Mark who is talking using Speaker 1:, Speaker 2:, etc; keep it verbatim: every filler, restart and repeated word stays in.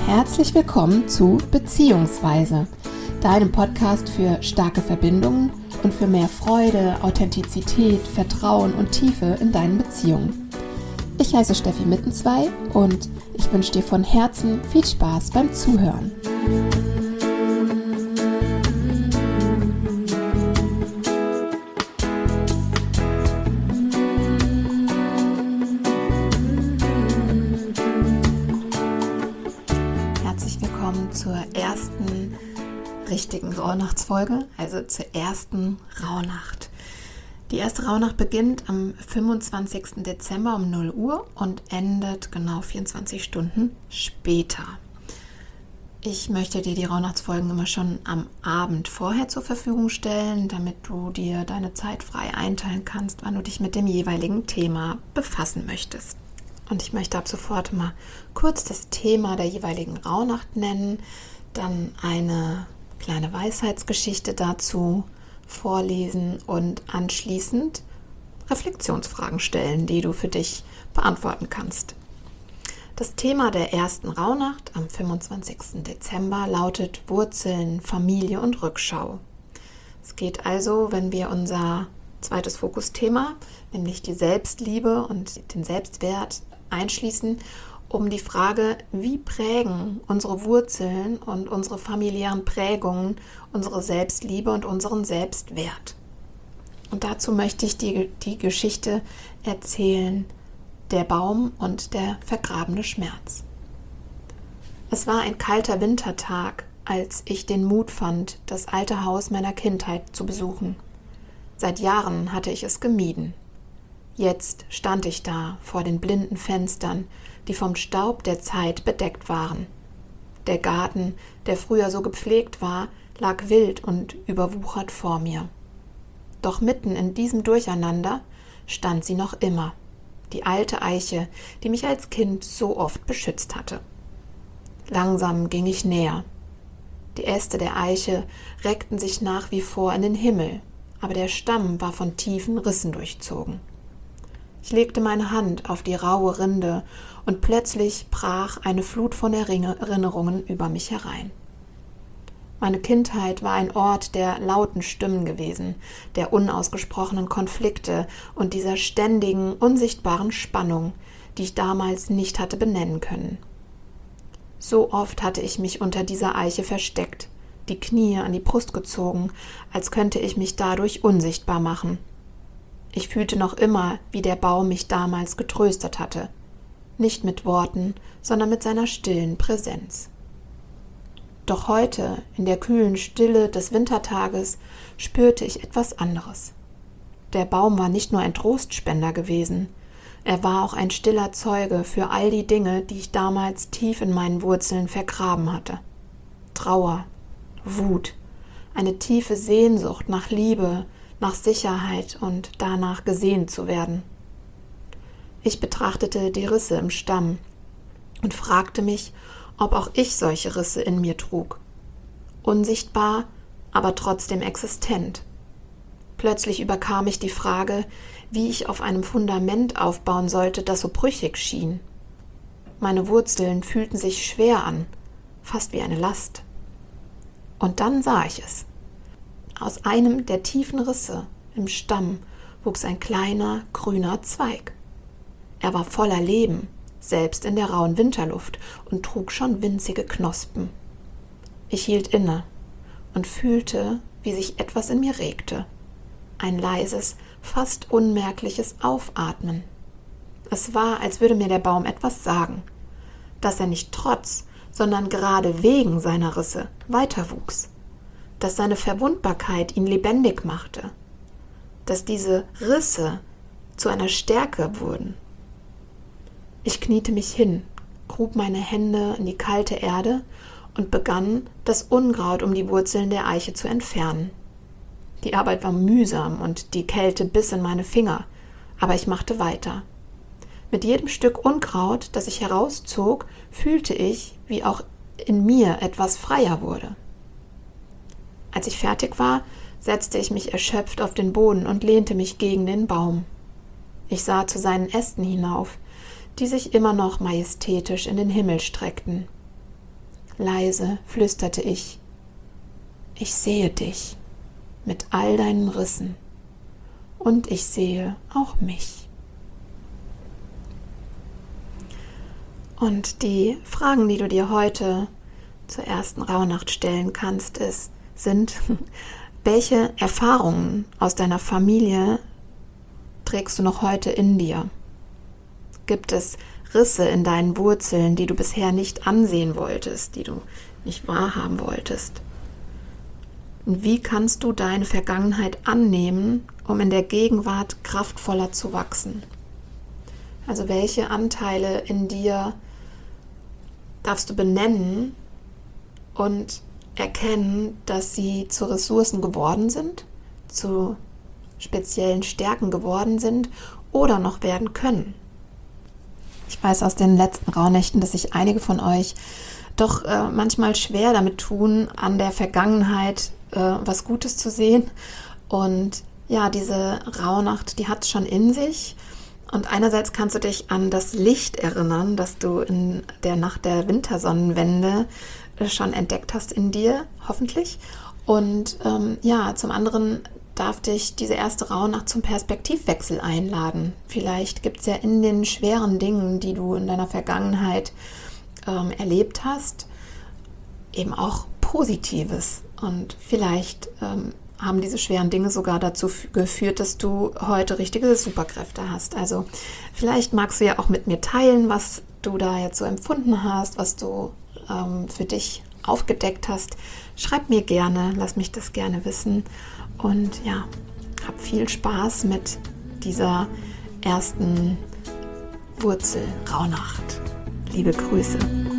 Speaker 1: Herzlich willkommen zu Beziehungsweise, deinem Podcast für starke Verbindungen und für mehr Freude, Authentizität, Vertrauen und Tiefe in deinen Beziehungen. Ich heiße Steffi Mittenzwei und ich wünsche dir von Herzen viel Spaß beim Zuhören. Herzlich willkommen zur ersten richtigen Rauhnachtsfolge, also zur ersten Rauhnacht. Die erste Rauhnacht beginnt am fünfundzwanzigsten Dezember um null Uhr und endet genau vierundzwanzig Stunden später. Ich möchte dir die Rauhnachtsfolgen immer schon am Abend vorher zur Verfügung stellen, damit du dir deine Zeit frei einteilen kannst, wann du dich mit dem jeweiligen Thema befassen möchtest. Und ich möchte ab sofort mal kurz das Thema der jeweiligen Rauhnacht nennen, dann eine kleine Weisheitsgeschichte dazu vorlesen und anschließend Reflexionsfragen stellen, die du für dich beantworten kannst. Das Thema der ersten Rauhnacht am fünfundzwanzigsten Dezember lautet Wurzeln, Familie und Rückschau. Es geht also, wenn wir unser zweites Fokusthema, nämlich die Selbstliebe und den Selbstwert einschließen, um die Frage, wie prägen unsere Wurzeln und unsere familiären Prägungen unsere Selbstliebe und unseren Selbstwert. Und dazu möchte ich die, die Geschichte erzählen, der Baum und der vergrabene Schmerz. Es war ein kalter Wintertag, als ich den Mut fand, das alte Haus meiner Kindheit zu besuchen. Seit Jahren hatte ich es gemieden. Jetzt stand ich da vor den blinden Fenstern, die vom Staub der Zeit bedeckt waren. Der Garten, der früher so gepflegt war, lag wild und überwuchert vor mir. Doch mitten in diesem Durcheinander stand sie noch immer, die alte Eiche, die mich als Kind so oft beschützt hatte. Langsam ging ich näher. Die Äste der Eiche reckten sich nach wie vor in den Himmel, aber der Stamm war von tiefen Rissen durchzogen. Ich legte meine Hand auf die raue Rinde und plötzlich brach eine Flut von Erinnerungen über mich herein. Meine Kindheit war ein Ort der lauten Stimmen gewesen, der unausgesprochenen Konflikte und dieser ständigen, unsichtbaren Spannung, die ich damals nicht hatte benennen können. So oft hatte ich mich unter dieser Eiche versteckt, die Knie an die Brust gezogen, als könnte ich mich dadurch unsichtbar machen. Ich fühlte noch immer, wie der Baum mich damals getröstet hatte. Nicht mit Worten, sondern mit seiner stillen Präsenz. Doch heute, in der kühlen Stille des Wintertages, spürte ich etwas anderes. Der Baum war nicht nur ein Trostspender gewesen, er war auch ein stiller Zeuge für all die Dinge, die ich damals tief in meinen Wurzeln vergraben hatte. Trauer, Wut, eine tiefe Sehnsucht nach Liebe, nach Sicherheit und danach gesehen zu werden. Ich betrachtete die Risse im Stamm und fragte mich, ob auch ich solche Risse in mir trug. Unsichtbar, aber trotzdem existent. Plötzlich überkam mich die Frage, wie ich auf einem Fundament aufbauen sollte, das so brüchig schien. Meine Wurzeln fühlten sich schwer an, fast wie eine Last. Und dann sah ich es. Aus einem der tiefen Risse im Stamm wuchs ein kleiner, grüner Zweig. Er war voller Leben, selbst in der rauen Winterluft, und trug schon winzige Knospen. Ich hielt inne und fühlte, wie sich etwas in mir regte. Ein leises, fast unmerkliches Aufatmen. Es war, als würde mir der Baum etwas sagen, dass er nicht trotz, sondern gerade wegen seiner Risse weiterwuchs. Dass seine Verwundbarkeit ihn lebendig machte, dass diese Risse zu einer Stärke wurden. Ich kniete mich hin, grub meine Hände in die kalte Erde und begann, das Unkraut um die Wurzeln der Eiche zu entfernen. Die Arbeit war mühsam und die Kälte biss in meine Finger, aber ich machte weiter. Mit jedem Stück Unkraut, das ich herauszog, fühlte ich, wie auch in mir etwas freier wurde. Als ich fertig war, setzte ich mich erschöpft auf den Boden und lehnte mich gegen den Baum. Ich sah zu seinen Ästen hinauf, die sich immer noch majestätisch in den Himmel streckten. leise flüsterte ich: Ich sehe dich mit all deinen Rissen und ich sehe auch mich. Und die Fragen, die du dir heute zur ersten Rauhnacht stellen kannst, ist, sind, welche Erfahrungen aus deiner Familie trägst du noch heute in dir? Gibt es Risse in deinen Wurzeln, die du bisher nicht ansehen wolltest, die du nicht wahrhaben wolltest? Und wie kannst du deine Vergangenheit annehmen, um in der Gegenwart kraftvoller zu wachsen? Also welche Anteile in dir darfst du benennen und erkennen, dass sie zu Ressourcen geworden sind, zu speziellen Stärken geworden sind oder noch werden können? Ich weiß aus den letzten Rauhnächten, dass sich einige von euch doch äh, manchmal schwer damit tun, an der Vergangenheit äh, was Gutes zu sehen. Und ja, diese Rauhnacht, die hat es schon in sich. Und einerseits kannst du dich an das Licht erinnern, das du in der Nacht der Wintersonnenwende äh, schon entdeckt hast in dir, hoffentlich. Und ähm, ja, zum anderen darf dich diese erste Rauhnacht zum Perspektivwechsel einladen. Vielleicht gibt es ja in den schweren Dingen, die du in deiner Vergangenheit ähm, erlebt hast, eben auch Positives. Und vielleicht ähm, haben diese schweren Dinge sogar dazu f- geführt, dass du heute richtige Superkräfte hast. Also vielleicht magst du ja auch mit mir teilen, was du da jetzt so empfunden hast, was du ähm, für dich aufgedeckt hast. Schreib mir gerne, lass mich das gerne wissen. Und ja, hab viel Spaß mit dieser ersten Wurzel-Rauhnacht. Liebe Grüße.